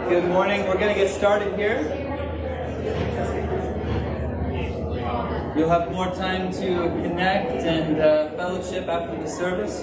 Good morning. We're going to get started here. You'll have more time to connect and fellowship after the service.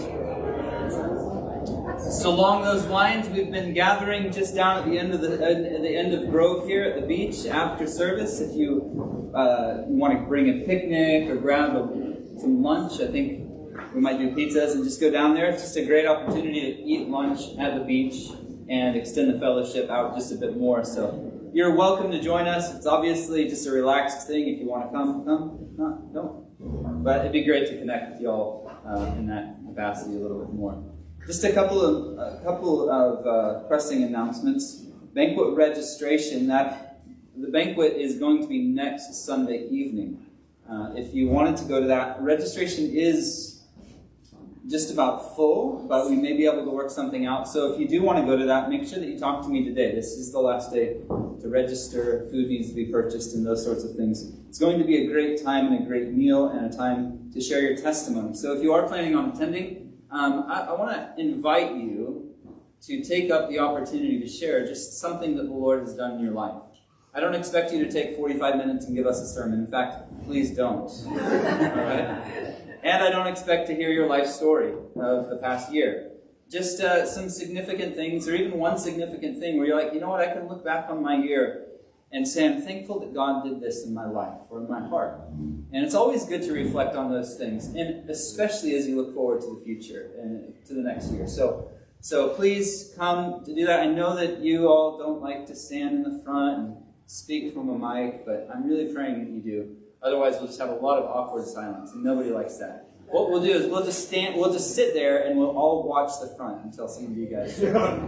So along those lines, we've been gathering just down at the end of the end of Grove here at the beach after service. If you want to bring a picnic or grab some lunch, I think we might do pizzas and just go down there. It's just a great opportunity to eat lunch at the beach and extend the fellowship out just a bit more. So you're welcome to join us. It's obviously just a relaxed thing. If you want to come. No, don't. But it'd be great to connect with y'all in that capacity a little bit more. Just a couple of pressing announcements. Banquet registration. The banquet is going to be next Sunday evening. If you wanted to go to that, registration is just about full, but we may be able to work something out. So if you do want to go to that, make sure that you talk to me today. This is the last day to register. Food needs to be purchased and those sorts of things. It's going to be a great time and a great meal and a time to share your testimony. So if you are planning on attending, I want to invite you to take up the opportunity to share just something that the Lord has done in your life. I don't expect you to take 45 minutes and give us a sermon. In fact, please don't. All right? And I don't expect to hear your life story of the past year. Just some significant things, or even one significant thing where you're like, you know what, I can look back on my year and say, I'm thankful that God did this in my life or in my heart. And it's always good to reflect on those things, and especially as you look forward to the future and to the next year. So please come to do that. I know that you all don't like to stand in the front and speak from a mic, but I'm really praying that you do. Otherwise, we'll just have a lot of awkward silence, and nobody likes that. What we'll do is we'll just sit there, and we'll all watch the front until some of you guys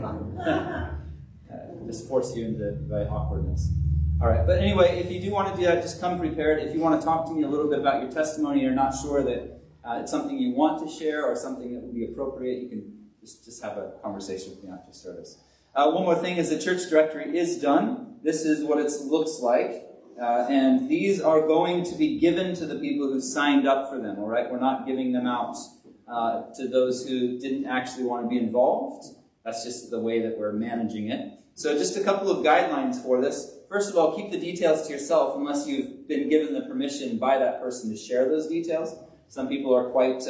just force you into awkwardness. All right, but anyway, if you do want to do that, just come prepared. If you want to talk to me a little bit about your testimony, you're not sure that it's something you want to share or something that would be appropriate, you can just have a conversation with me after service. One more thing is the church directory is done. This is what it looks like. And these are going to be given to the people who signed up for them, all right? We're not giving them out to those who didn't actually want to be involved. That's just the way that we're managing it. So just a couple of guidelines for this. First of all, keep the details to yourself unless you've been given the permission by that person to share those details. Some people are quite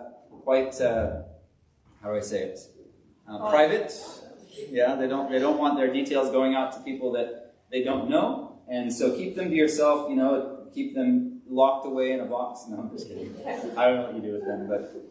how do I say it? Private. Yeah, they don't want their details going out to people that they don't know. And so keep them to yourself, keep them locked away in a box. No, I'm just kidding. I don't know what you do with them.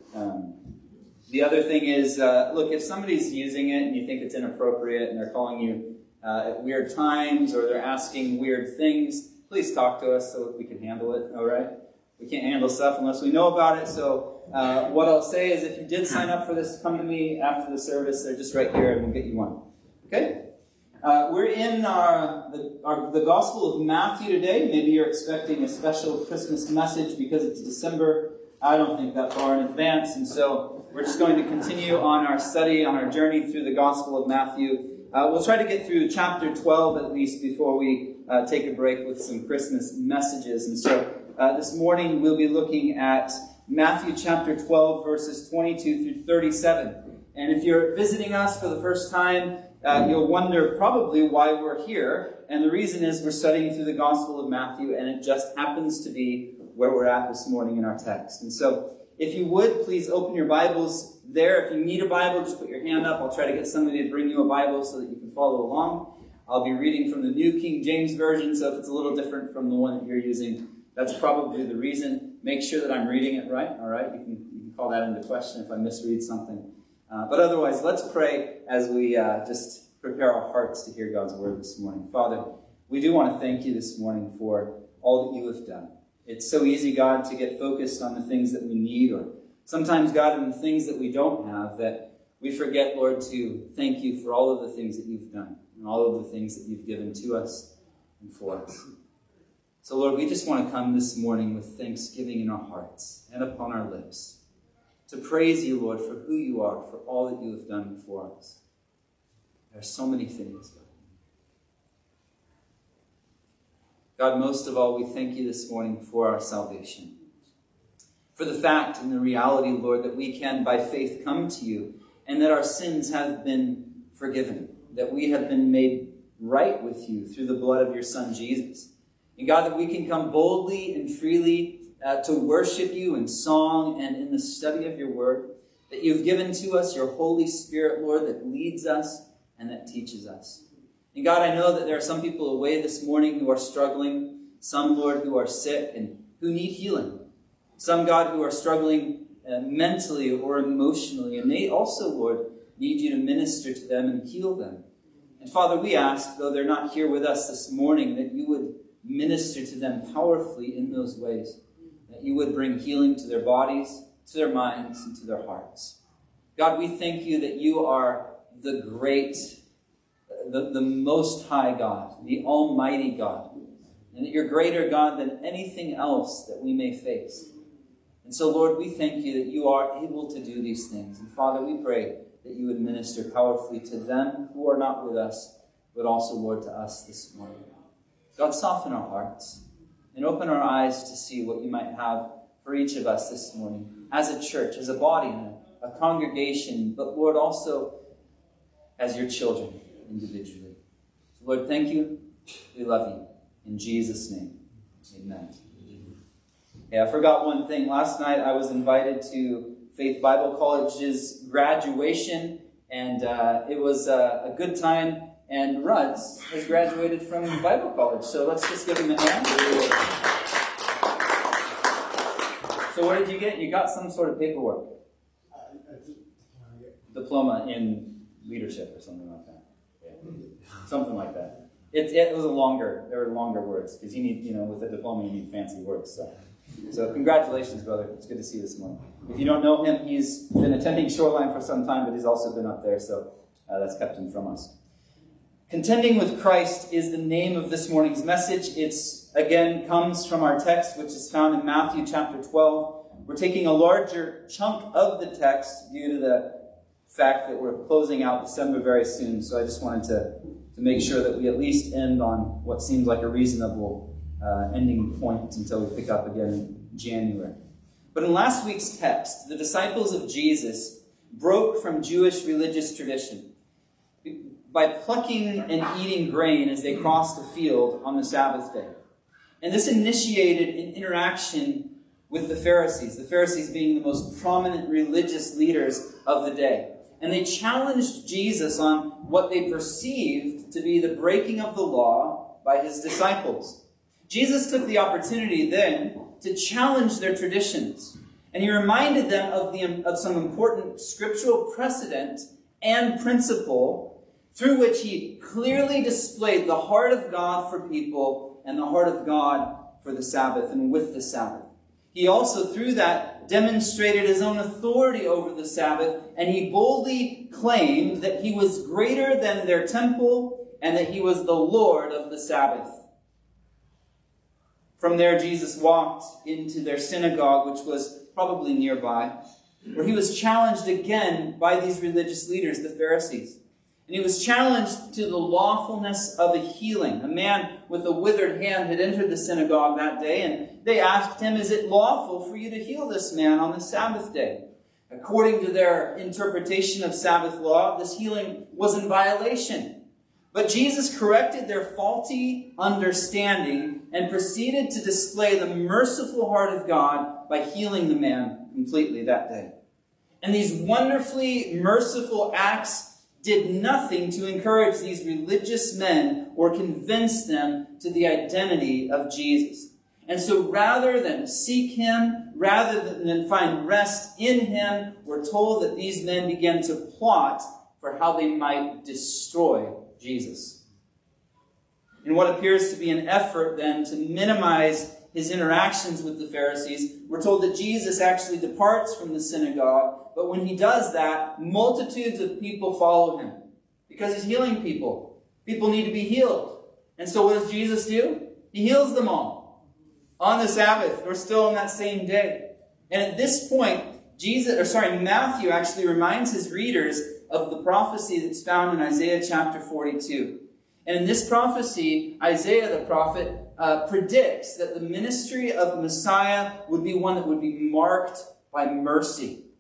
But the other thing is, look, if somebody's using it and you think it's inappropriate and they're calling you at weird times or they're asking weird things, please talk to us so that we can handle it, all right? We can't handle stuff unless we know about it. So what I'll say is if you did sign up for this, come to me after the service. They're just right here and we'll get you one. Okay? We're in the Gospel of Matthew today. Maybe you're expecting a special Christmas message because it's December. I don't think that far in advance. And so we're just going to continue on our study, on our journey through the Gospel of Matthew. We'll try to get through chapter 12 at least before we take a break with some Christmas messages. And so this morning we'll be looking at Matthew chapter 12, verses 22 through 37. And if you're visiting us for the first time, you'll wonder probably why we're here. And the reason is we're studying through the Gospel of Matthew, and it just happens to be where we're at this morning in our text. And so if you would, please open your Bibles there. If you need a Bible, just put your hand up. I'll try to get somebody to bring you a Bible so that you can follow along. I'll be reading from the New King James Version, so if it's a little different from the one that you're using, that's probably the reason. Make sure that I'm reading it right, all right? You can call that into question if I misread something. But otherwise, let's pray as we just prepare our hearts to hear God's word this morning. Father, we do want to thank you this morning for all that you have done. It's so easy, God, to get focused on the things that we need, or sometimes, God, on the things that we don't have, that we forget, Lord, to thank you for all of the things that you've done and all of the things that you've given to us and for us. So, Lord, we just want to come this morning with thanksgiving in our hearts and upon our lips, to praise you, Lord, for who you are, for all that you have done for us. There are so many things, God. God, most of all, we thank you this morning for our salvation. For the fact and the reality, Lord, that we can, by faith, come to you, and that our sins have been forgiven, that we have been made right with you through the blood of your Son, Jesus. And God, that we can come boldly and freely to worship you in song and in the study of your word, that you've given to us your Holy Spirit, Lord, that leads us and that teaches us. And God, I know that there are some people away this morning who are struggling, some, Lord, who are sick and who need healing. Some, God, who are struggling mentally or emotionally, and they also, Lord, need you to minister to them and heal them. And Father, we ask, though they're not here with us this morning, that you would minister to them powerfully in those ways, that you would bring healing to their bodies, to their minds, and to their hearts. God, we thank you that you are the great, the most high God, the almighty God, and that you're greater, God, than anything else that we may face. And so, Lord, we thank you that you are able to do these things. And Father, we pray that you would minister powerfully to them who are not with us, but also, Lord, to us this morning. God, soften our hearts and open our eyes to see what you might have for each of us this morning as a church, as a body, a congregation, but, Lord, also as your children individually. So, Lord, thank you. We love you. In Jesus' name, amen. Yeah, I forgot one thing. Last night I was invited to Faith Bible College's graduation, and it was a good time. And Ruds has graduated from Bible College, so let's just give him a hand. So what did you get? You got some sort of paperwork. Diploma in leadership or something like that. Yeah. Something like that. It was there were longer words, because you need, with a diploma you need fancy words. So congratulations, brother. It's good to see you this morning. If you don't know him, he's been attending Shoreline for some time, but he's also been up there, so that's kept him from us. Contending with Christ is the name of this morning's message. It's, again, comes from our text, which is found in Matthew chapter 12. We're taking a larger chunk of the text due to the fact that we're closing out December very soon, so I just wanted to make sure that we at least end on what seems like a reasonable ending point until we pick up again in January. But in last week's text, the disciples of Jesus broke from Jewish religious tradition by plucking and eating grain as they crossed a field on the Sabbath day. And this initiated an interaction with the Pharisees being the most prominent religious leaders of the day. And they challenged Jesus on what they perceived to be the breaking of the law by his disciples. Jesus took the opportunity then to challenge their traditions. And he reminded them of some important scriptural precedent and principle through which he clearly displayed the heart of God for people and the heart of God for the Sabbath and with the Sabbath. He also, through that, demonstrated his own authority over the Sabbath, and he boldly claimed that he was greater than their temple and that he was the Lord of the Sabbath. From there, Jesus walked into their synagogue, which was probably nearby, where he was challenged again by these religious leaders, the Pharisees. And he was challenged to the lawfulness of a healing. A man with a withered hand had entered the synagogue that day, and they asked him, "Is it lawful for you to heal this man on the Sabbath day?" According to their interpretation of Sabbath law, this healing was in violation. But Jesus corrected their faulty understanding and proceeded to display the merciful heart of God by healing the man completely that day. And these wonderfully merciful acts did nothing to encourage these religious men or convince them to the identity of Jesus. And so rather than seek him, rather than find rest in him, we're told that these men began to plot for how they might destroy Jesus. In what appears to be an effort then to minimize his interactions with the Pharisees, we're told that Jesus actually departs from the synagogue, but when he does that, multitudes of people follow him because he's healing people. People need to be healed. And so what does Jesus do? He heals them all on the Sabbath, or still on that same day. And at this point, Matthew actually reminds his readers of the prophecy that's found in Isaiah chapter 42. And in this prophecy, Isaiah the prophet predicts that the ministry of Messiah would be one that would be marked by mercy.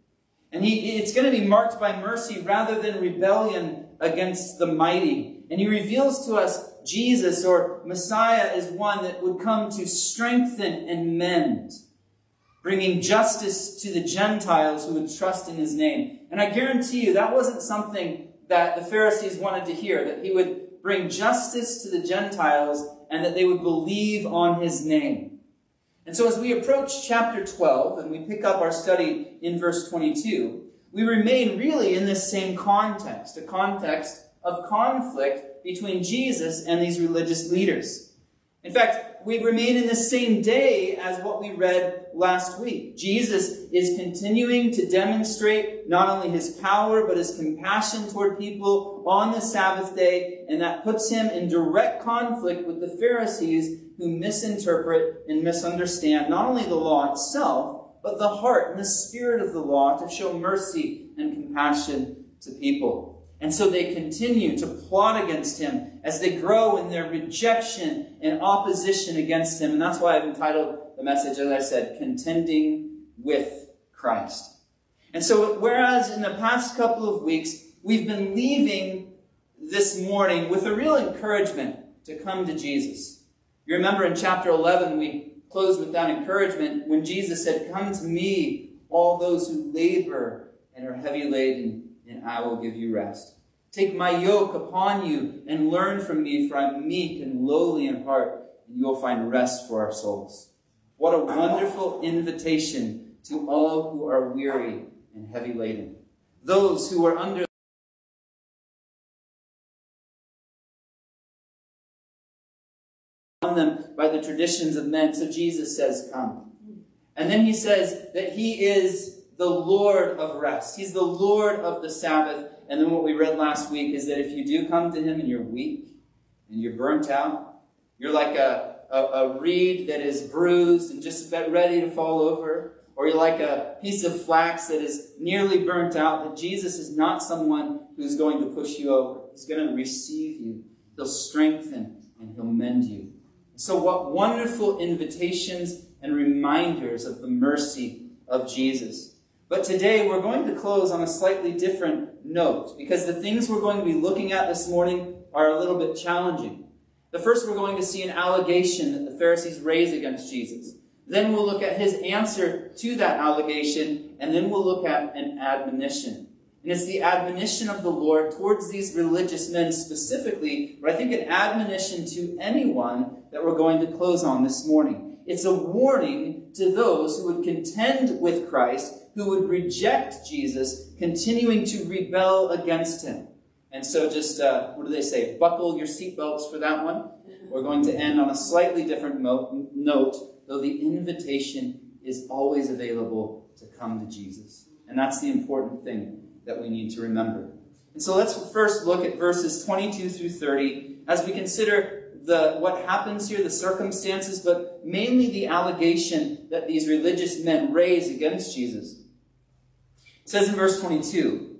And it's going to be marked by mercy rather than rebellion against the mighty. And he reveals to us Jesus, or Messiah, is one that would come to strengthen and mend, bringing justice to the Gentiles who would trust in his name. And I guarantee you that wasn't something that the Pharisees wanted to hear, that he would bring justice to the Gentiles and that they would believe on his name. And so as we approach chapter 12 and we pick up our study in verse 22, we remain really in this same context, a context of conflict between Jesus and these religious leaders. In fact, we remain in the same day as what we read last week. Jesus is continuing to demonstrate not only his power, but his compassion toward people on the Sabbath day, and that puts him in direct conflict with the Pharisees who misinterpret and misunderstand not only the law itself, but the heart and the spirit of the law to show mercy and compassion to people. And so they continue to plot against him as they grow in their rejection and opposition against him. And that's why I've entitled the message, as I said, Contending with Christ. And so whereas in the past couple of weeks, we've been leaving this morning with a real encouragement to come to Jesus. You remember in chapter 11, we closed with that encouragement when Jesus said, "Come to me, all those who labor and are heavy laden, and I will give you rest. Take my yoke upon you and learn from me, for I am meek and lowly in heart, and you will find rest for our souls." What a wonderful invitation to all who are weary and heavy laden. Those who are under them by the traditions of men. So Jesus says, "Come." And then he says that he is the Lord of rest. He's the Lord of the Sabbath. And then what we read last week is that if you do come to him and you're weak and you're burnt out, you're like a reed that is bruised and just about ready to fall over, or you're like a piece of flax that is nearly burnt out, that Jesus is not someone who's going to push you over. He's going to receive you. He'll strengthen and he'll mend you. So what wonderful invitations and reminders of the mercy of Jesus. But today we're going to close on a slightly different note, because the things we're going to be looking at this morning are a little bit challenging. The first, we're going to see an allegation that the Pharisees raise against Jesus. Then we'll look at his answer to that allegation, and then we'll look at an admonition. And it's the admonition of the Lord towards these religious men specifically, but I think an admonition to anyone that we're going to close on this morning. It's a warning to those who would contend with Christ, who would reject Jesus, continuing to rebel against him. And so just, what do they say? Buckle your seatbelts for that one. We're going to end on a slightly different note, though the invitation is always available to come to Jesus. And that's the important thing that we need to remember. And so let's first look at verses 22 through 30 as we consider what happens here, the circumstances, but mainly the allegation that these religious men raise against Jesus. It says in verse 22,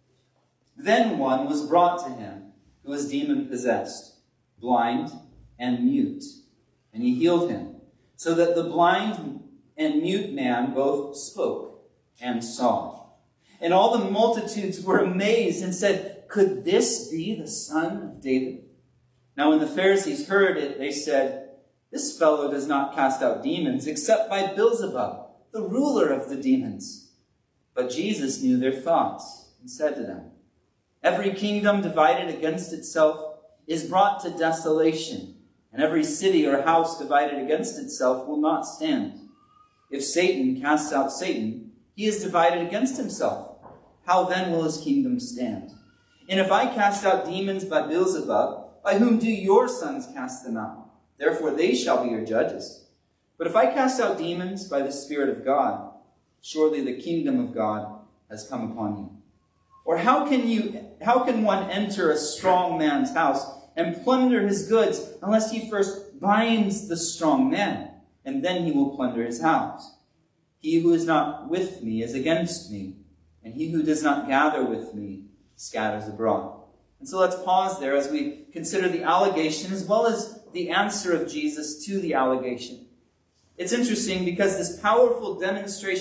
"Then one was brought to him who was demon-possessed, blind and mute, and he healed him, so that the blind and mute man both spoke and saw. And all the multitudes were amazed and said, 'Could this be the son of David?' Now when the Pharisees heard it, they said, 'This fellow does not cast out demons except by Beelzebub, the ruler of the demons.' But Jesus knew their thoughts and said to them, 'Every kingdom divided against itself is brought to desolation, and every city or house divided against itself will not stand. If Satan casts out Satan, he is divided against himself. How then will his kingdom stand? And if I cast out demons by Beelzebub, by whom do your sons cast them out? Therefore they shall be your judges. But if I cast out demons by the Spirit of God, surely the kingdom of God has come upon you. Or how can one enter a strong man's house and plunder his goods unless he first binds the strong man, and then he will plunder his house? He who is not with me is against me, and he who does not gather with me scatters abroad.'" And so let's pause there as we consider the allegation as well as the answer of Jesus to the allegation. It's interesting because this powerful demonstration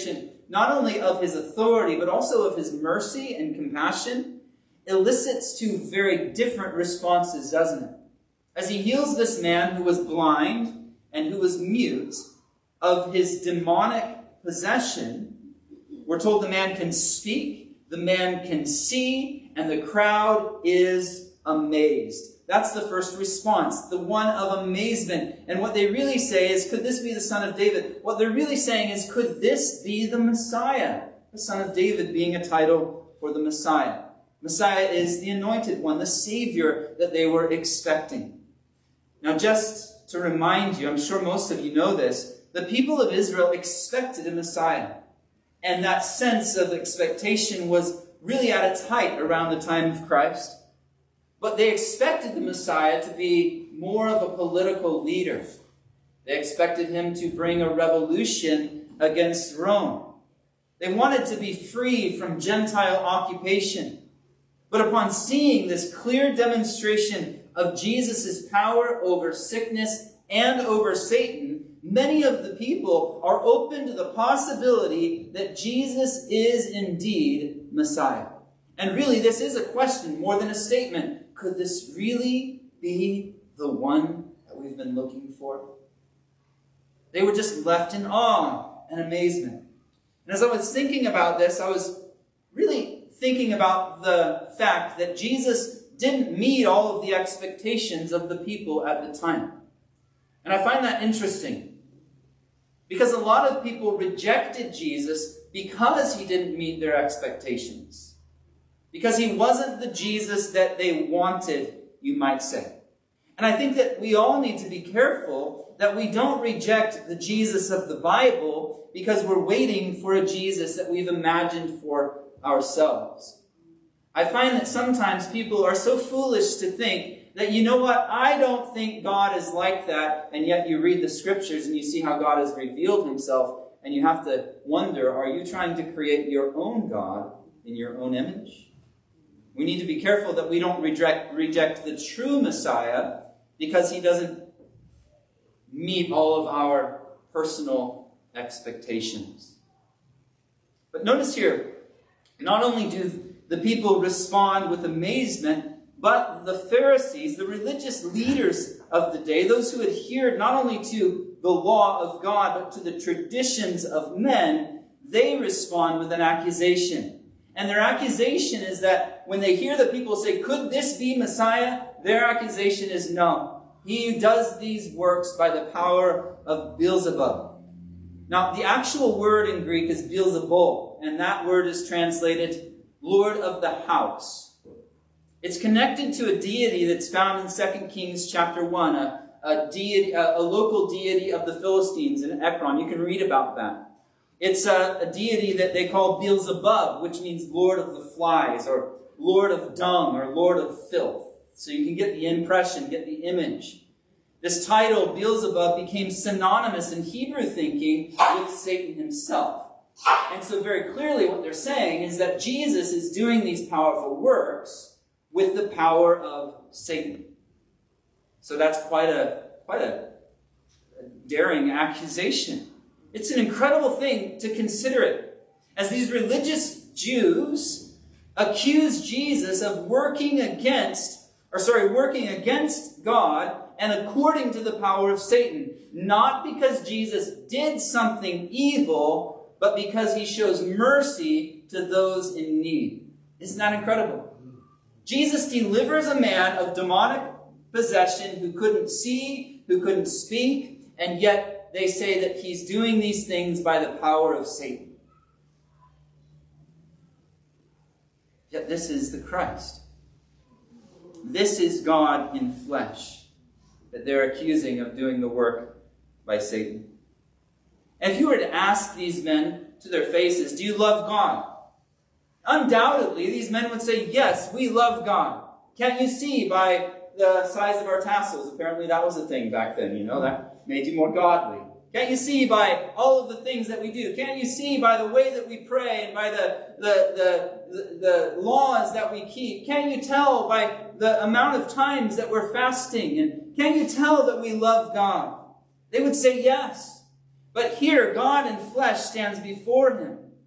not only of his authority, but also of his mercy and compassion, elicits two very different responses, doesn't it? As he heals this man who was blind and who was mute of his demonic possession, we're told the man can speak, the man can see, and the crowd is amazed. That's the first response, the one of amazement. And what they really say is, could this be the Son of David? What they're really saying is, could this be the Messiah? The Son of David being a title for the Messiah. Messiah is the anointed one, the Savior that they were expecting. Now, just to remind you, I'm sure most of you know this, the people of Israel expected a Messiah. And that sense of expectation was really at its height around the time of Christ. But they expected the Messiah to be more of a political leader. They expected him to bring a revolution against Rome. They wanted to be free from Gentile occupation. But upon seeing this clear demonstration of Jesus' power over sickness and over Satan, many of the people are open to the possibility that Jesus is indeed Messiah. And really, this is a question more than a statement. Could this really be the one that we've been looking for? They were just left in awe and amazement. And as I was thinking about this, I was really thinking about the fact that Jesus didn't meet all of the expectations of the people at the time. And I find that interesting, because a lot of people rejected Jesus because he didn't meet their expectations. Because he wasn't the Jesus that they wanted, you might say. And I think that we all need to be careful that we don't reject the Jesus of the Bible because we're waiting for a Jesus that we've imagined for ourselves. I find that sometimes people are so foolish to think that, you know what, I don't think God is like that, and yet you read the scriptures and you see how God has revealed himself, and you have to wonder, are you trying to create your own God in your own image? We need to be careful that we don't reject the true Messiah because he doesn't meet all of our personal expectations. But notice here, not only do the people respond with amazement, but the Pharisees, the religious leaders of the day, those who adhered not only to the law of God, but to the traditions of men, they respond with an accusation. And their accusation is that when they hear the people say, could this be Messiah? Their accusation is no. He does these works by the power of Beelzebub. Now, the actual word in Greek is Beelzebul, and that word is translated Lord of the House. It's connected to a deity that's found in 2 Kings chapter 1, a local deity of the Philistines in Ekron. You can read about that. It's a deity that they call Beelzebub, which means Lord of the Flies, or Lord of Dung, or Lord of Filth. So you can get the impression, get the image. This title, Beelzebub, became synonymous in Hebrew thinking with Satan himself. And so very clearly what they're saying is that Jesus is doing these powerful works with the power of Satan. So that's quite a daring accusation. It's an incredible thing to consider it. As these religious Jews accuse Jesus of working against God and according to the power of Satan. Not because Jesus did something evil, but because he shows mercy to those in need. Isn't that incredible? Jesus delivers a man of demonic possession who couldn't see, who couldn't speak, and yet they say that he's doing these things by the power of Satan. Yet this is the Christ. This is God in flesh that they're accusing of doing the work by Satan. And if you were to ask these men to their faces, do you love God? Undoubtedly, these men would say, yes, we love God. Can't you see by the size of our tassels? Apparently that was a thing back then, that made you more godly. Can't you see by all of the things that we do? Can't you see by the way that we pray and by the laws that we keep? Can't you tell by the amount of times that we're fasting? And can't you tell that we love God? They would say yes. But here, God in flesh stands before him.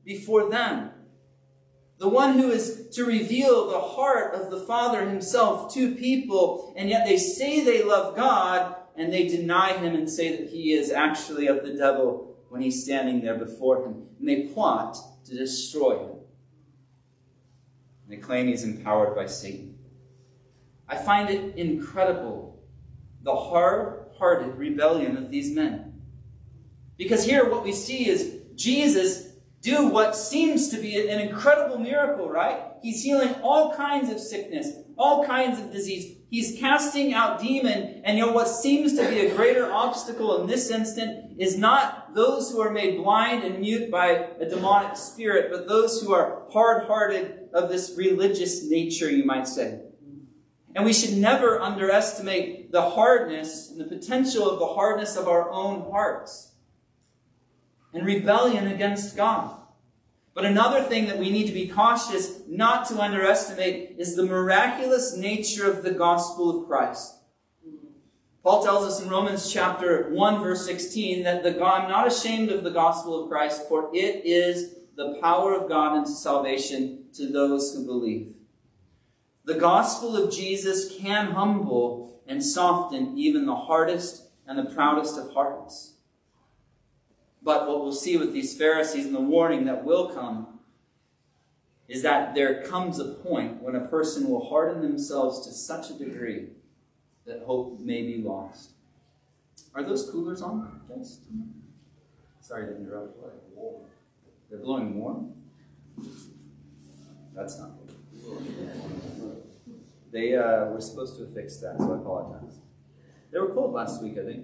before them. The one who is to reveal the heart of the Father himself to people, and yet they say they love God, and they deny him and say that he is actually of the devil when he's standing there before him. And they plot to destroy him. And they claim he's empowered by Satan. I find it incredible, the hard-hearted rebellion of these men. Because here what we see is Jesus do what seems to be an incredible miracle, right? He's healing all kinds of sickness, all kinds of disease. He's casting out demon, and what seems to be a greater obstacle in this instant is not those who are made blind and mute by a demonic spirit, but those who are hard-hearted of this religious nature, you might say. And we should never underestimate the hardness and the potential of the hardness of our own hearts and rebellion against God. But another thing that we need to be cautious not to underestimate is the miraculous nature of the gospel of Christ. Paul tells us in Romans chapter 1, verse 16, that I'm not ashamed of the gospel of Christ, for it is the power of God unto salvation to those who believe. The gospel of Jesus can humble and soften even the hardest and the proudest of hearts. But what we'll see with these Pharisees and the warning that will come is that there comes a point when a person will harden themselves to such a degree that hope may be lost. Are those coolers on, guys? Sorry to interrupt. They're blowing warm? That's not good. They were supposed to have fixed that, so I apologize. They were cold last week, I think.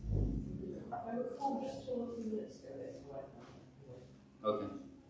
Okay.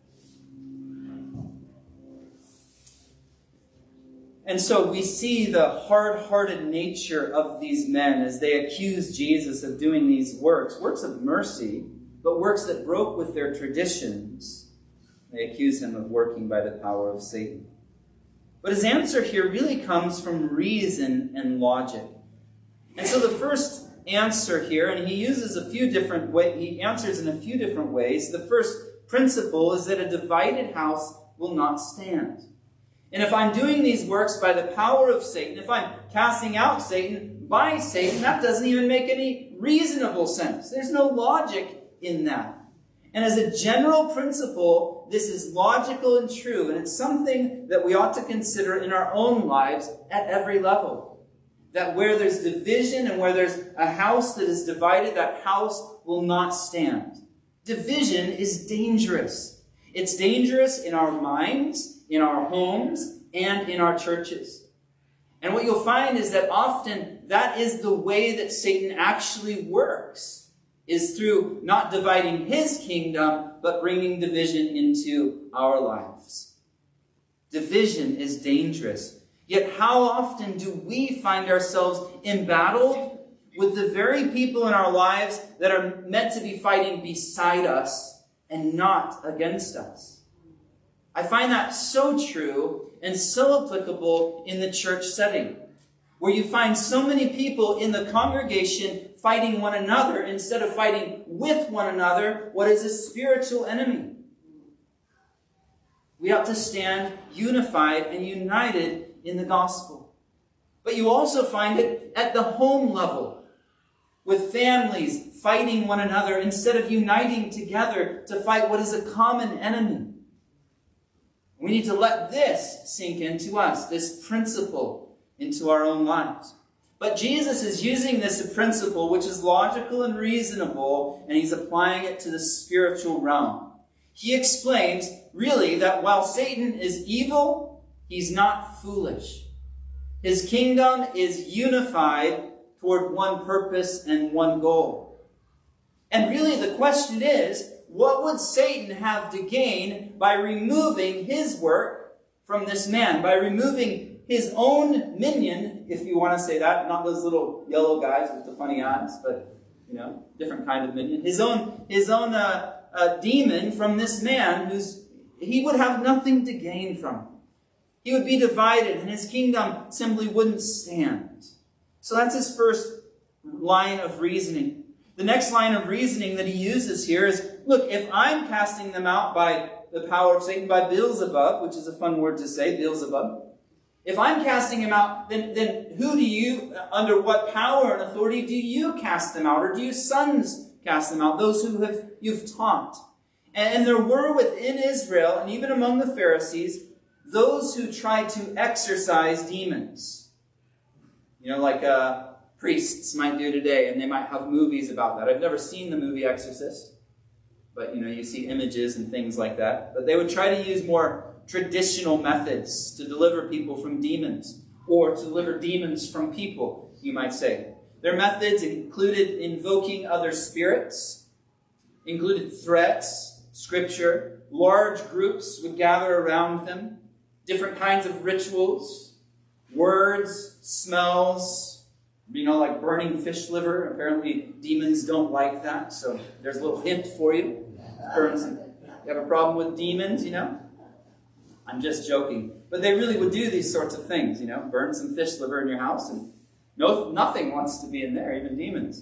And so we see the hard-hearted nature of these men as they accuse Jesus of doing these works of mercy, but works that broke with their traditions. They accuse him of working by the power of Satan. But his answer here really comes from reason and logic. And so the first answer here, and he answers in a few different ways. The first principle is that a divided house will not stand. And if I'm doing these works by the power of Satan, if I'm casting out Satan by Satan, that doesn't even make any reasonable sense. There's no logic in that. And as a general principle, this is logical and true, and it's something that we ought to consider in our own lives at every level. That where there's division and where there's a house that is divided, that house will not stand. Division is dangerous. It's dangerous in our minds, in our homes, and in our churches. And what you'll find is that often that is the way that Satan actually works, is through not dividing his kingdom, but bringing division into our lives. Division is dangerous. Yet how often do we find ourselves embattled with the very people in our lives that are meant to be fighting beside us and not against us? I find that so true and so applicable in the church setting, where you find so many people in the congregation fighting one another instead of fighting with one another what is a spiritual enemy. We ought to stand unified and united in the gospel. But you also find it at the home level, with families fighting one another instead of uniting together to fight what is a common enemy. We need to let this sink into us, this principle into our own lives. But Jesus is using this principle, which is logical and reasonable, and he's applying it to the spiritual realm. He explains, really, that while Satan is evil, he's not foolish. His kingdom is unified toward one purpose and one goal. And really the question is, what would Satan have to gain by removing his work from this man? By removing his own minion, if you want to say that, not those little yellow guys with the funny eyes, but, different kind of minion. His own demon from this man he would have nothing to gain from. He would be divided, and his kingdom simply wouldn't stand. So that's his first line of reasoning. The next line of reasoning that he uses here is, look, if I'm casting them out by the power of Satan by Beelzebub, which is a fun word to say, Beelzebub, if I'm casting him out, then who do you, under what power and authority do you cast them out? Or do you sons cast them out, those who you've taught? And there were within Israel, and even among the Pharisees, those who tried to exorcise demons. You know, like priests might do today, and they might have movies about that. I've never seen the movie Exorcist, but you know, you see images and things like that. But they would try to use more traditional methods to deliver people from demons, or to deliver demons from people, you might say. Their methods included invoking other spirits, included threats, scripture. Large groups would gather around them, different kinds of rituals, words, smells, you know, like burning fish liver. Apparently demons don't like that, so there's a little hint for you. You have a problem with demons, you know? I'm just joking. But they really would do these sorts of things, you know, burn some fish liver in your house, and nothing wants to be in there, even demons.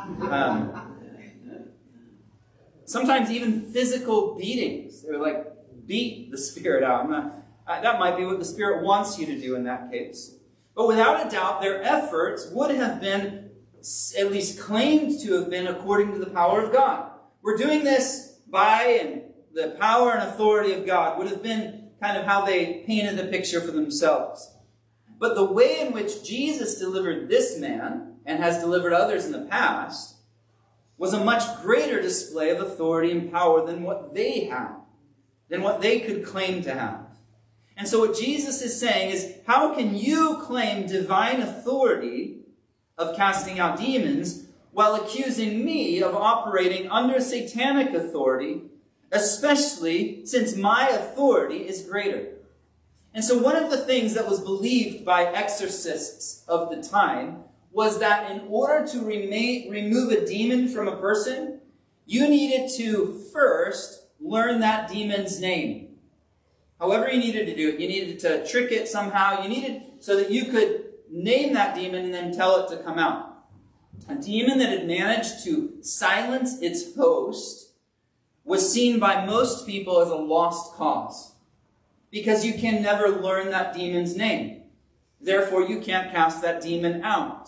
Sometimes even physical beatings. They would like beat the spirit out. That might be what the spirit wants you to do in that case. But without a doubt, their efforts would have been, at least claimed to have been, according to the power of God. We're doing this by and the power and authority of God would have been kind of how they painted the picture for themselves. But the way in which Jesus delivered this man, and has delivered others in the past, was a much greater display of authority and power than what they had, than what they could claim to have. And so what Jesus is saying is, how can you claim divine authority of casting out demons while accusing me of operating under satanic authority, especially since my authority is greater? And so one of the things that was believed by exorcists of the time was that in order to remove a demon from a person, you needed to first learn that demon's name. However you needed to do it, you needed to trick it somehow. You needed so that you could name that demon and then tell it to come out. A demon that had managed to silence its host was seen by most people as a lost cause, because you can never learn that demon's name. Therefore, you can't cast that demon out.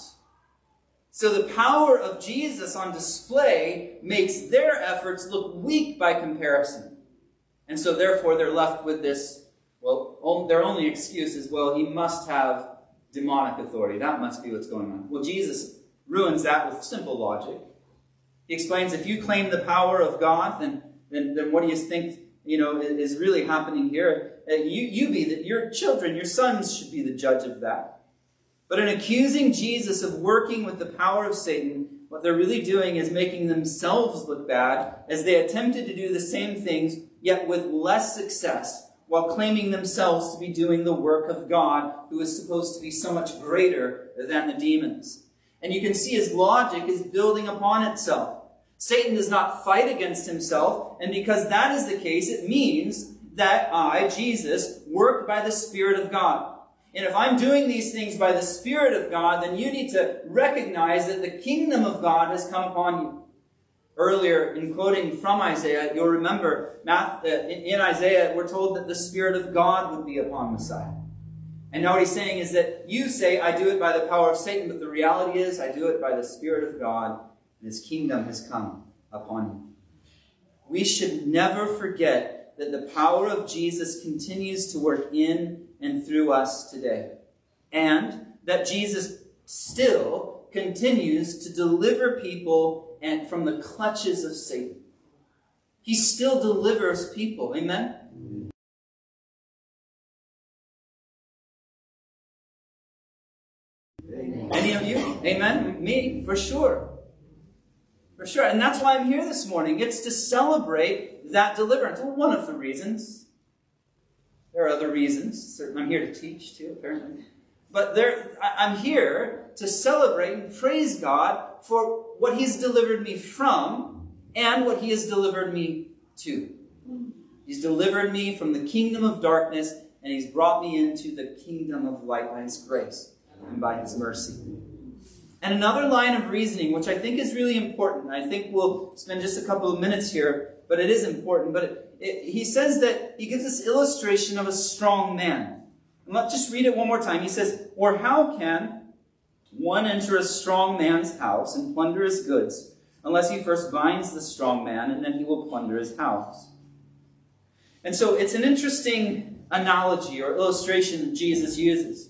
So the power of Jesus on display makes their efforts look weak by comparison. And so therefore they're left with this, well, their only excuse is, well, he must have demonic authority. That must be what's going on. Well, Jesus ruins that with simple logic. He explains, if you claim the power of God, then what do you think, you know, is really happening here? Your children, your sons should be the judge of that. But in accusing Jesus of working with the power of Satan, what they're really doing is making themselves look bad as they attempted to do the same things, yet with less success, while claiming themselves to be doing the work of God, who is supposed to be so much greater than the demons. And you can see his logic is building upon itself. Satan does not fight against himself, and because that is the case, it means that I, Jesus, work by the Spirit of God. And if I'm doing these things by the Spirit of God, then you need to recognize that the kingdom of God has come upon you. Earlier, in quoting from Isaiah, you'll remember in Isaiah, we're told that the Spirit of God would be upon Messiah. And now what he's saying is that you say, I do it by the power of Satan, but the reality is, I do it by the Spirit of God, and his kingdom has come upon you. We should never forget that the power of Jesus continues to work in and through us today. And that Jesus still continues to deliver people and from the clutches of Satan. He still delivers people. Amen? Amen. Any of you? Amen? Me, for sure. For sure. And that's why I'm here this morning. It's to celebrate that deliverance. Well, one of the reasons. There are other reasons. I'm here to teach too, apparently. But I'm here to celebrate and praise God for what he's delivered me from and what he has delivered me to. He's delivered me from the kingdom of darkness, and he's brought me into the kingdom of light by his grace and by his mercy. And another line of reasoning, which I think is really important, I think we'll spend just a couple of minutes here, but it is important, but he says that he gives this illustration of a strong man. And let's just read it one more time. He says, "Or how can one enter a strong man's house and plunder his goods, unless he first binds the strong man, and then he will plunder his house?" And so it's an interesting analogy or illustration that Jesus uses.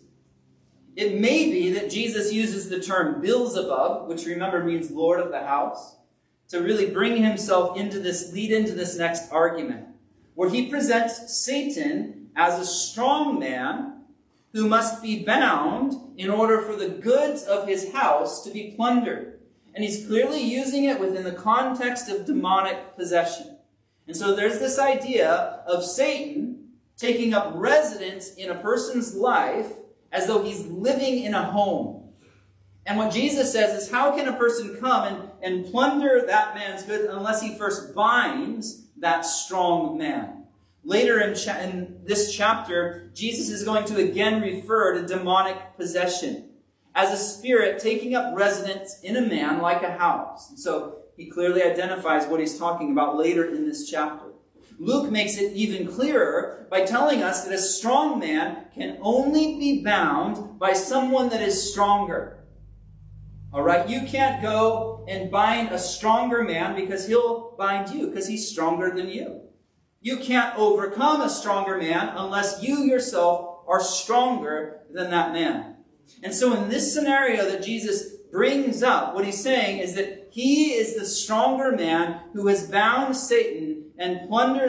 It may be that Jesus uses the term Beelzebub, which remember means Lord of the house, to really bring himself into this, lead into this next argument, where he presents Satan as a strong man who must be bound in order for the goods of his house to be plundered. And he's clearly using it within the context of demonic possession. And so there's this idea of Satan taking up residence in a person's life as though he's living in a home. And what Jesus says is, how can a person come and plunder that man's goods unless he first binds that strong man? Later in this chapter, Jesus is going to again refer to demonic possession as a spirit taking up residence in a man like a house. And so he clearly identifies what he's talking about later in this chapter. Luke makes it even clearer by telling us that a strong man can only be bound by someone that is stronger. All right, you can't go and bind a stronger man because he'll bind you because he's stronger than you. You can't overcome a stronger man unless you yourself are stronger than that man. And so in this scenario that Jesus brings up, what he's saying is that he is the stronger man who has bound Satan and plundered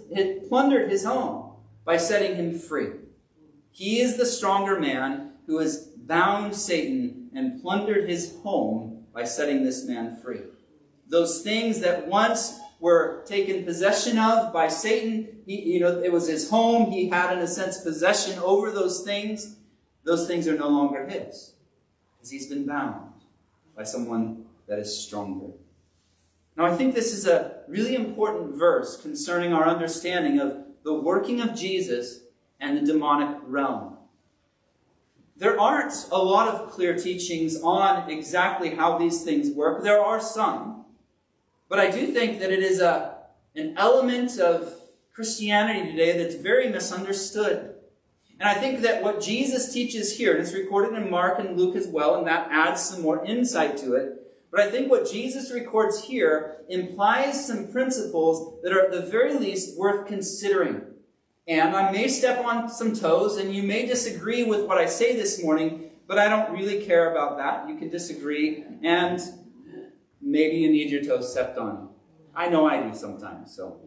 his home by setting him free. He is the stronger man who has bound Satan and plundered his home by setting this man free. Those things that once were taken possession of by Satan, it was his home. He had, in a sense, possession over those things. Those things are no longer his, because he's been bound by someone that is stronger. Now, I think this is a really important verse concerning our understanding of the working of Jesus and the demonic realm. There aren't a lot of clear teachings on exactly how these things work. There are some, but I do think that it is an element of Christianity today that's very misunderstood. And I think that what Jesus teaches here, and it's recorded in Mark and Luke as well, and that adds some more insight to it, but I think what Jesus records here implies some principles that are at the very least worth considering. And I may step on some toes, and you may disagree with what I say this morning, but I don't really care about that. You can disagree, and maybe you need your toes stepped on. I know I do sometimes, so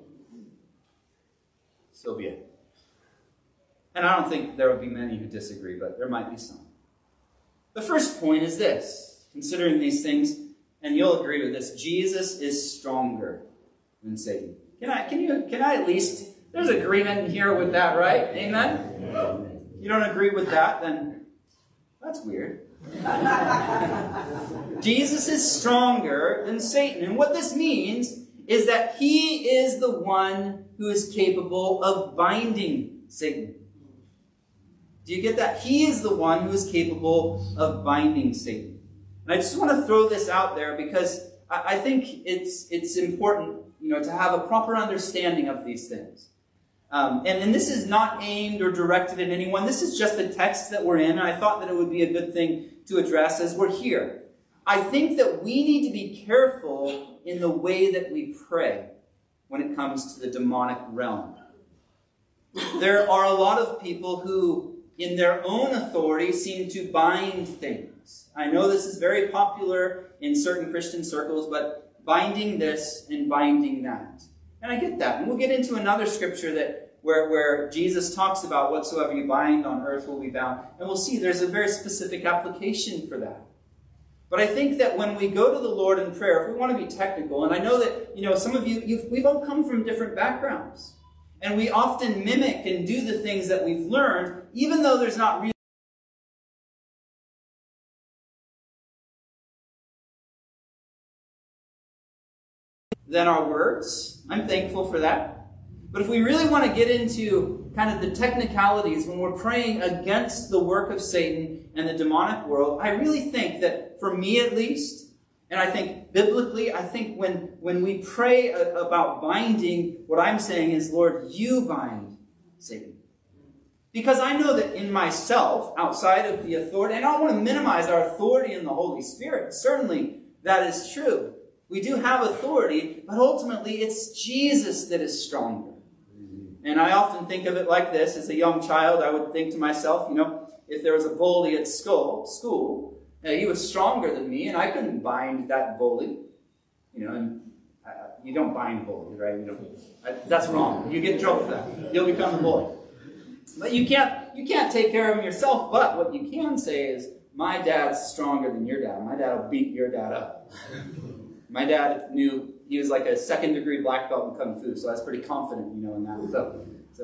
be it. And I don't think there will be many who disagree, but there might be some. The first point is this, considering these things, and you'll agree with this: Jesus is stronger than Satan. Can I at least, there's agreement here with that, right? Amen? If you don't agree with that, then that's weird. Jesus is stronger than Satan. And what this means is that he is the one who is capable of binding Satan. Do you get that? He is the one who is capable of binding Satan. And I just want to throw this out there because I think it's important, to have a proper understanding of these things. And this is not aimed or directed at anyone. This is just the text that we're in, and I thought that it would be a good thing to address as we're here. I think that we need to be careful in the way that we pray when it comes to the demonic realm. There are a lot of people who, in their own authority, seem to bind things. I know this is very popular in certain Christian circles, but binding this and binding that. And I get that. And we'll get into another scripture where Jesus talks about whatsoever you bind on earth will be bound. And we'll see there's a very specific application for that. But I think that when we go to the Lord in prayer, if we want to be technical, and I know that, some of we've all come from different backgrounds. And we often mimic and do the things that we've learned, even though there's not really than our words. I'm thankful for that. But if we really want to get into kind of the technicalities when we're praying against the work of Satan and the demonic world, I really think that, for me at least, And I think biblically, I think when we pray about binding, what I'm saying is, Lord, you bind Satan. Because I know that in myself, outside of the authority, and I don't want to minimize our authority in the Holy Spirit. Certainly that is true. We do have authority, but ultimately it's Jesus that is stronger. And I often think of it like this. As a young child, I would think to myself, if there was a bully at school, he was stronger than me, and I couldn't bind that bully. And you don't bind bullies, right? That's wrong. You get in trouble for that. You'll become a bully. But you can't take care of him yourself. But what you can say is, my dad's stronger than your dad. My dad will beat your dad up. My dad knew he was like a second-degree black belt in kung fu, so I was pretty confident, in that.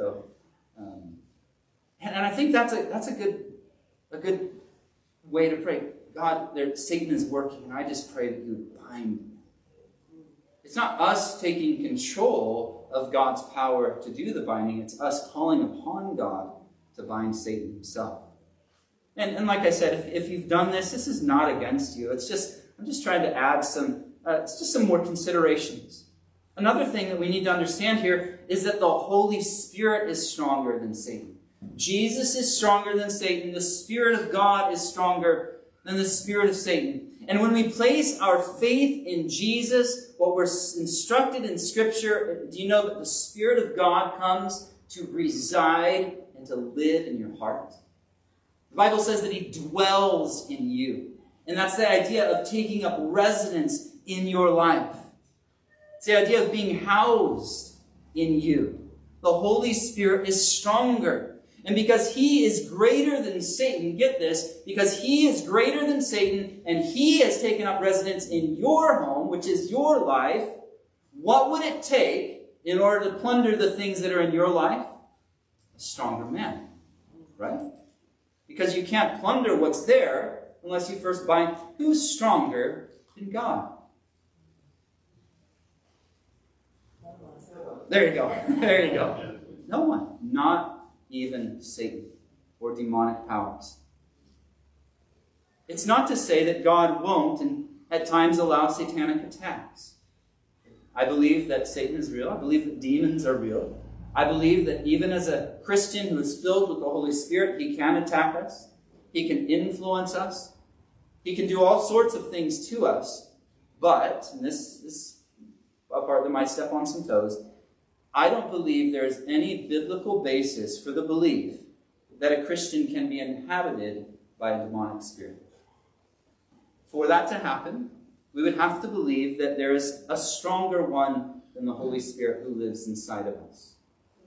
And I think that's a good way to pray. God, Satan is working, and I just pray that you would bind him. It's not us taking control of God's power to do the binding. It's us calling upon God to bind Satan himself. And like I said, if you've done this is not against you. I'm just trying to add some more considerations. Another thing that we need to understand here is that the Holy Spirit is stronger than Satan. Jesus is stronger than Satan. The Spirit of God is stronger than the spirit of Satan. And when we place our faith in Jesus, what we're instructed in Scripture, do you know that the Spirit of God comes to reside and to live in your heart? The Bible says that he dwells in you. And that's the idea of taking up residence in your life. It's the idea of being housed in you. The Holy Spirit is stronger. And because he is greater than Satan, get this, because he is greater than Satan and he has taken up residence in your home, which is your life, what would it take in order to plunder the things that are in your life? A stronger man, right? Because you can't plunder what's there unless you first bind. Who's stronger than God? There you go. There you go. No one. Not even Satan or demonic powers. It's not to say that God won't and at times allow satanic attacks. I believe that Satan is real. I believe that demons are real. I believe that even as a Christian who is filled with the Holy Spirit, he can attack us. He can influence us. He can do all sorts of things to us. But, and this is a part that might step on some toes, I don't believe there is any biblical basis for the belief that a Christian can be inhabited by a demonic spirit. For that to happen, we would have to believe that there is a stronger one than the Holy Spirit who lives inside of us.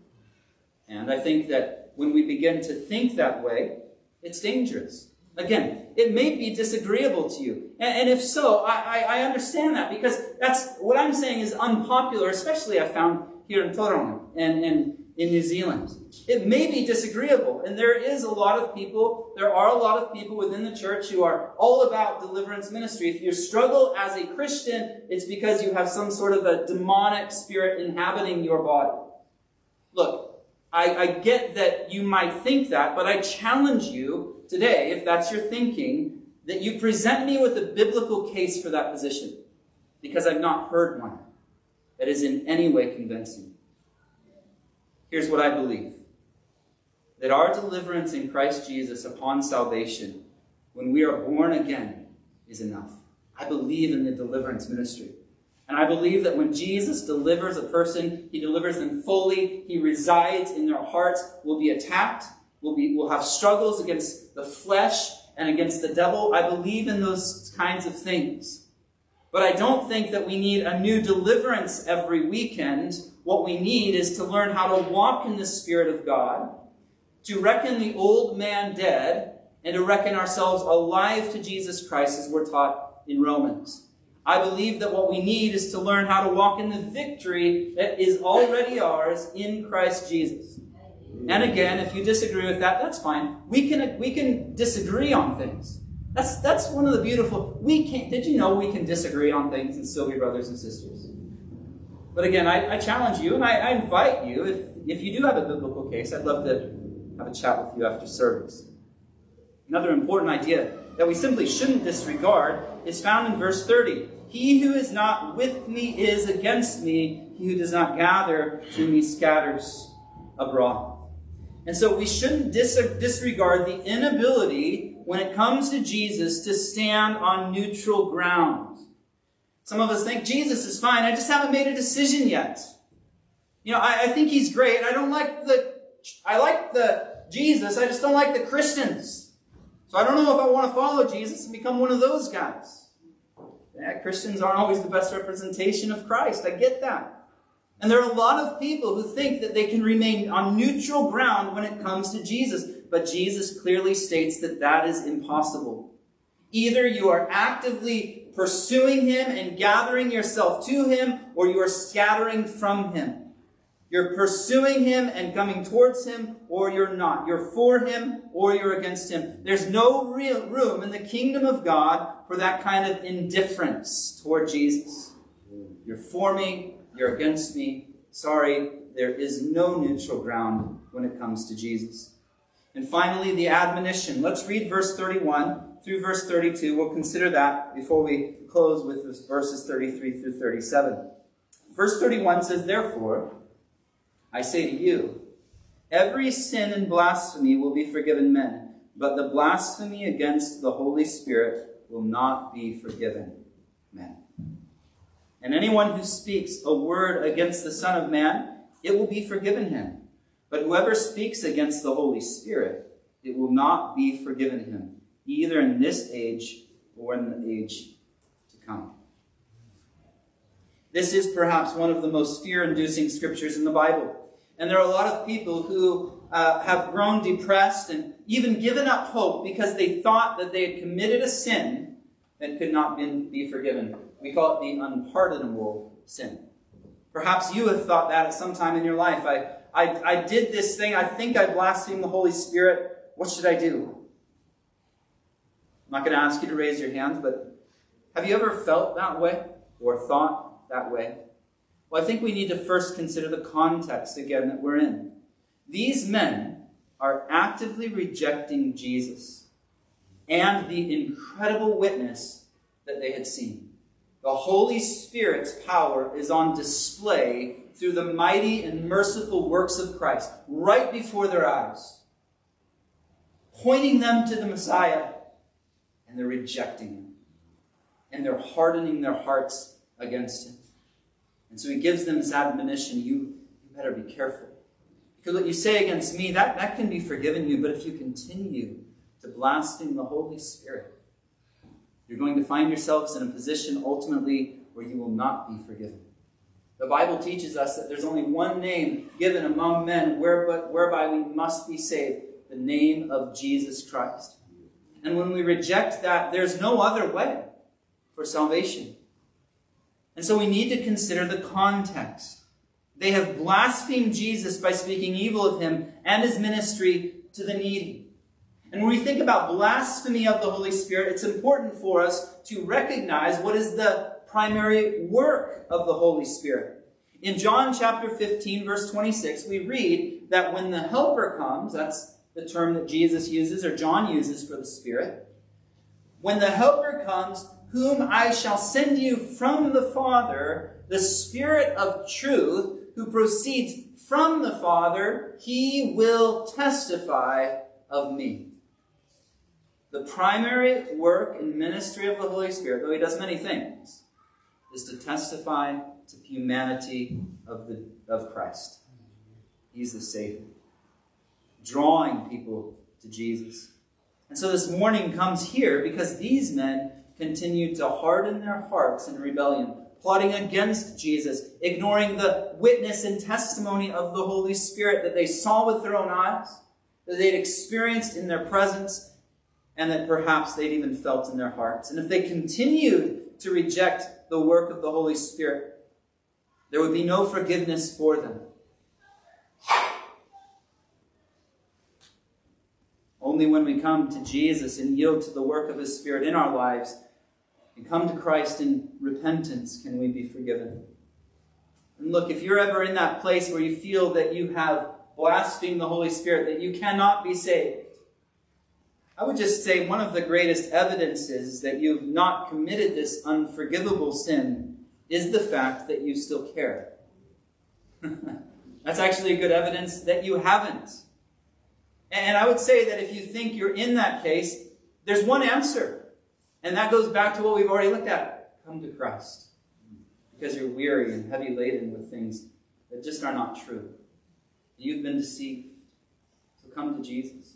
And I think that when we begin to think that way, it's dangerous. Again, it may be disagreeable to you. And if so, I understand that, because that's what I'm saying is unpopular, especially I found here in Tauranga and in New Zealand. It may be disagreeable, and there are a lot of people within the church who are all about deliverance ministry. If you struggle as a Christian, it's because you have some sort of a demonic spirit inhabiting your body. Look, I get that you might think that, but I challenge you today, if that's your thinking, that you present me with a biblical case for that position, because I've not heard one that is in any way convincing. Here's what I believe. That our deliverance in Christ Jesus upon salvation, when we are born again, is enough. I believe in the deliverance ministry. And I believe that when Jesus delivers a person, he delivers them fully. He resides in their hearts. We'll be attacked. We'll have struggles against the flesh and against the devil. I believe in those kinds of things. But I don't think that we need a new deliverance every weekend. What we need is to learn how to walk in the Spirit of God, to reckon the old man dead, and to reckon ourselves alive to Jesus Christ, as we're taught in Romans. I believe that what we need is to learn how to walk in the victory that is already ours in Christ Jesus. And again, if you disagree with that, that's fine. We can disagree on things. That's one of the beautiful... Did you know we can disagree on things and still be brothers and sisters? But again, I challenge you, and I invite you, if you do have a biblical case, I'd love to have a chat with you after service. Another important idea that we simply shouldn't disregard is found in verse 30. He who is not with me is against me. He who does not gather to me scatters abroad. And so we shouldn't disregard the inability when it comes to Jesus to stand on neutral ground. Some of us think Jesus is fine. I just haven't made a decision yet. I think he's great. I like the Jesus. I just don't like the Christians. So I don't know if I want to follow Jesus and become one of those guys. Yeah, Christians aren't always the best representation of Christ. I get that. And there are a lot of people who think that they can remain on neutral ground when it comes to Jesus. But Jesus clearly states that that is impossible. Either you are actively pursuing him and gathering yourself to him, or you are scattering from him. You're pursuing him and coming towards him, or you're not. You're for him, or you're against him. There's no real room in the kingdom of God for that kind of indifference toward Jesus. You're for me, you're against me. Sorry, there is no neutral ground when it comes to Jesus. And finally, the admonition. Let's read verse 31 through verse 32. We'll consider that before we close with verses 33 through 37. Verse 31 says, "Therefore, I say to you, every sin and blasphemy will be forgiven men, but the blasphemy against the Holy Spirit will not be forgiven men. And anyone who speaks a word against the Son of Man, it will be forgiven him. But whoever speaks against the Holy Spirit, it will not be forgiven him, either in this age or in the age to come." This is perhaps one of the most fear-inducing scriptures in the Bible. And there are a lot of people who have grown depressed and even given up hope because they thought that they had committed a sin that could not be forgiven. We call it the unpardonable sin. Perhaps you have thought that at some time in your life. I did this thing. I think I blasphemed the Holy Spirit. What should I do? I'm not going to ask you to raise your hands, but have you ever felt that way or thought that way? Well, I think we need to first consider the context again that we're in. These men are actively rejecting Jesus and the incredible witness that they had seen. The Holy Spirit's power is on display through the mighty and merciful works of Christ right before their eyes, pointing them to the Messiah, and they're rejecting him. And they're hardening their hearts against him. And so he gives them this admonition, you better be careful. Because what you say against me, that can be forgiven you, but if you continue to blaspheme the Holy Spirit, you're going to find yourselves in a position ultimately where you will not be forgiven. The Bible teaches us that there's only one name given among men whereby we must be saved, the name of Jesus Christ. And when we reject that, there's no other way for salvation. And so we need to consider the context. They have blasphemed Jesus by speaking evil of him and his ministry to the needy. And when we think about blasphemy of the Holy Spirit, it's important for us to recognize what is the primary work of the Holy Spirit. In John chapter 15, verse 26, we read that when the Helper comes, that's the term that Jesus uses, or John uses for the Spirit, when the Helper comes, whom I shall send you from the Father, the Spirit of truth, who proceeds from the Father, he will testify of me. The primary work and ministry of the Holy Spirit, though he does many things, is to testify to the humanity of Christ. He's the Savior, drawing people to Jesus. And so this warning comes here because these men continue to harden their hearts in rebellion, plotting against Jesus, ignoring the witness and testimony of the Holy Spirit that they saw with their own eyes, that they'd experienced in their presence, and that perhaps they'd even felt in their hearts. And if they continued to reject the work of the Holy Spirit, there would be no forgiveness for them. Only when we come to Jesus and yield to the work of his Spirit in our lives and come to Christ in repentance can we be forgiven. And look, if you're ever in that place where you feel that you have blasphemed the Holy Spirit, that you cannot be saved, I would just say one of the greatest evidences that you've not committed this unforgivable sin is the fact that you still care. That's actually good evidence that you haven't. And I would say that if you think you're in that case, there's one answer. And that goes back to what we've already looked at. Come to Christ. Because you're weary and heavy laden with things that just are not true. You've been deceived. So come to Jesus.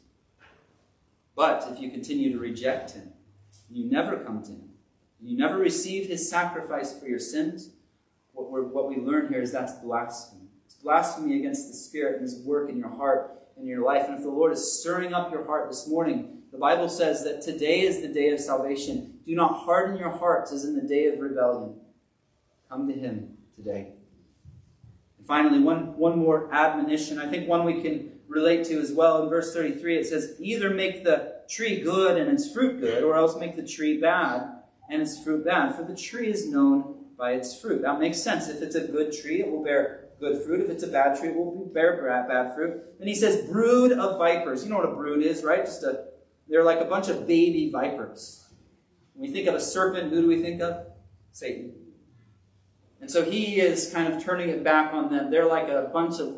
But if you continue to reject him, you never come to him, you never receive his sacrifice for your sins, what we learn here is that's blasphemy. It's blasphemy against the Spirit and his work in your heart and your life. And if the Lord is stirring up your heart this morning, the Bible says that today is the day of salvation. Do not harden your hearts as in the day of rebellion. Come to him today. And finally, one more admonition. I think one we can relate to as well. In verse 33, it says, either make the tree good and its fruit good, or else make the tree bad and its fruit bad. For the tree is known by its fruit. That makes sense. If it's a good tree, it will bear good fruit. If it's a bad tree, it will bear bad fruit. Then he says, brood of vipers. You know what a brood is, right? They're like a bunch of baby vipers. When we think of a serpent, who do we think of? Satan. And so he is kind of turning it back on them. They're like a bunch of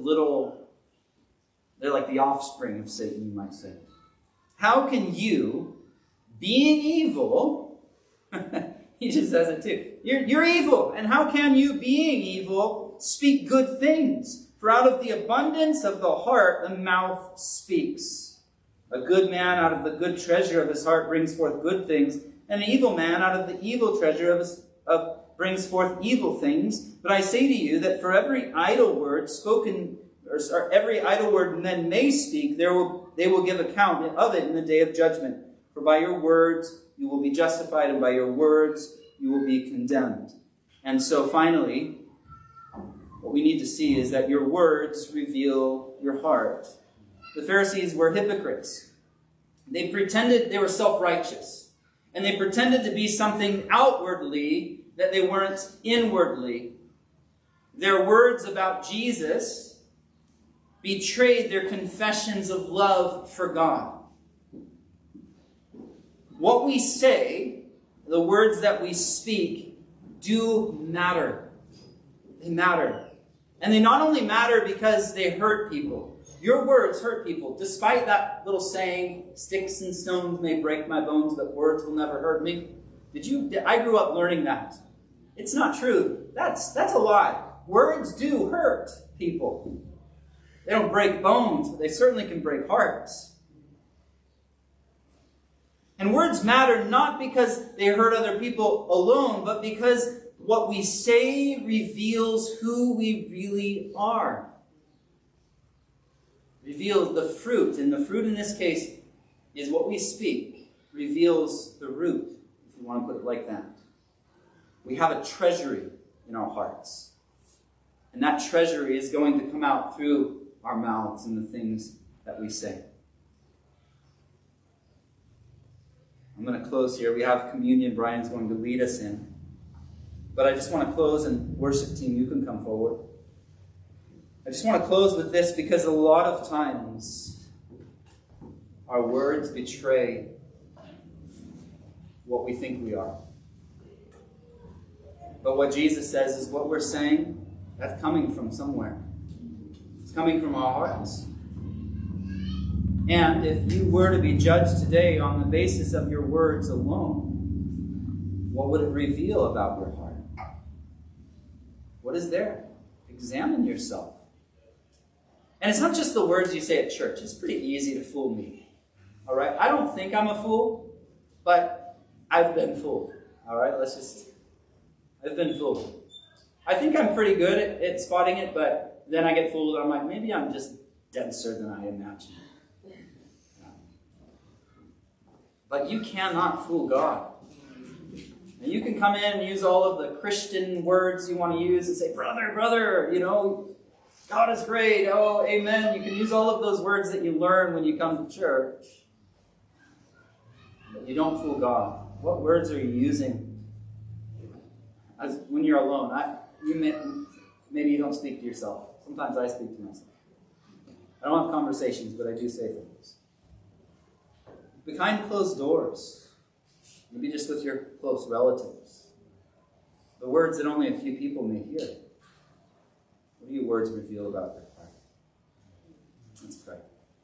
they're like the offspring of Satan, you might say. How can you, being evil, he just says it too, you're evil, and how can you, being evil, speak good things? For out of the abundance of the heart, the mouth speaks. A good man out of the good treasure of his heart brings forth good things, and an evil man out of the evil treasure brings forth evil things. But I say to you that for every idle word spoken, or every idle word men may speak, they will give account of it in the day of judgment. For by your words you will be justified, and by your words you will be condemned. And so finally, what we need to see is that your words reveal your heart. The Pharisees were hypocrites. They pretended they were self-righteous. And they pretended to be something outwardly that they weren't inwardly. Their words about Jesus betrayed their confessions of love for God. What we say, the words that we speak, do matter. They matter. And they not only matter because they hurt people. Your words hurt people. Despite that little saying, sticks and stones may break my bones, but words will never hurt me. I grew up learning that. It's not true. That's a lie. Words do hurt people. They don't break bones, but they certainly can break hearts. And words matter not because they hurt other people alone, but because what we say reveals who we really are. Reveals the fruit, and the fruit in this case is what we speak, reveals the root, if you want to put it like that. We have a treasury in our hearts. And that treasury is going to come out through our mouths and the things that we say. I'm going to close here. We have communion. Brian's going to lead us in. But I just want to close, and worship team, you can come forward. I just want to close with this because a lot of times our words betray what we think we are. But what Jesus says is what we're saying, that's coming from somewhere. It's coming from our hearts. And if you were to be judged today on the basis of your words alone, what would it reveal about your heart? What is there? Examine yourself. And it's not just the words you say at church. It's pretty easy to fool me. All right? I don't think I'm a fool, but I've been fooled. All right? I've been fooled. I think I'm pretty good at spotting it, but then I get fooled. I'm like, maybe I'm just denser than I imagine. But you cannot fool God. And you can come in and use all of the Christian words you want to use and say, brother, God is great. Oh, amen. You can use all of those words that you learn when you come to church. But you don't fool God. What words are you using when you're alone? Maybe you don't speak to yourself. Sometimes I speak to myself. I don't have conversations, but I do say things. behind closed doors, maybe just with your close relatives, the words that only a few people may hear. What do your words reveal about your heart? Let's pray.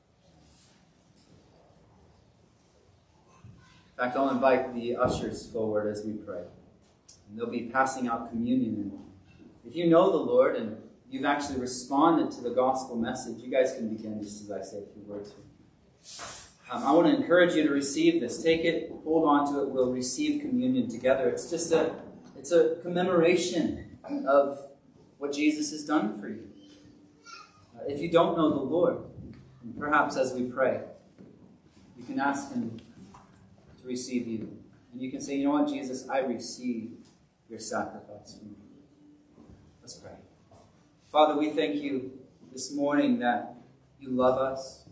In fact, I'll invite the ushers forward as we pray. And they'll be passing out communion. And if you know the Lord and you've actually responded to the gospel message, you guys can begin just as I say a few words. I want to encourage you to receive this. Take it, hold on to it. We'll receive communion together. It's just a commemoration of what Jesus has done for you. If you don't know the Lord, perhaps as we pray, you can ask Him to receive you. And you can say, you know what, Jesus, I receive your sacrifice for me. Let's pray. Father, we thank you this morning that you love us.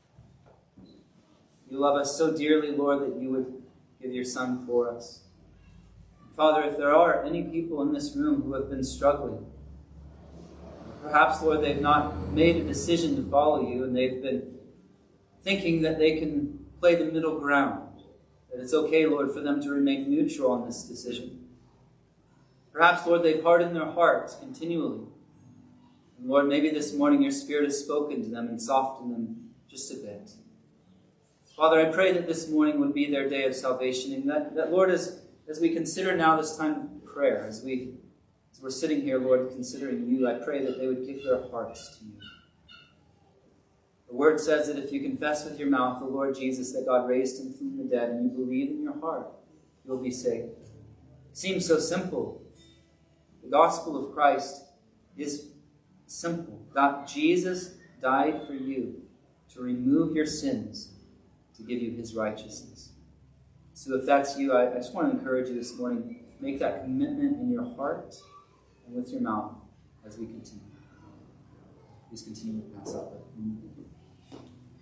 You love us so dearly, Lord, that you would give your Son for us. Father, if there are any people in this room who have been struggling, perhaps, Lord, they've not made a decision to follow you, and they've been thinking that they can play the middle ground, that it's okay, Lord, for them to remain neutral on this decision. Perhaps, Lord, they've hardened their hearts continually. And Lord, maybe this morning your Spirit has spoken to them and softened them just a bit. Father, I pray that this morning would be their day of salvation, and that Lord, as we consider now this time of prayer, as we're sitting here, Lord, considering you, I pray that they would give their hearts to you. The word says that if you confess with your mouth the Lord Jesus, that God raised him from the dead, and you believe in your heart, you'll be saved. It seems so simple. The gospel of Christ is simple. That Jesus died for you to remove your sins, to give you his righteousness. So if that's you, I just want to encourage you this morning, make that commitment in your heart and with your mouth as we continue. Please continue to pass out.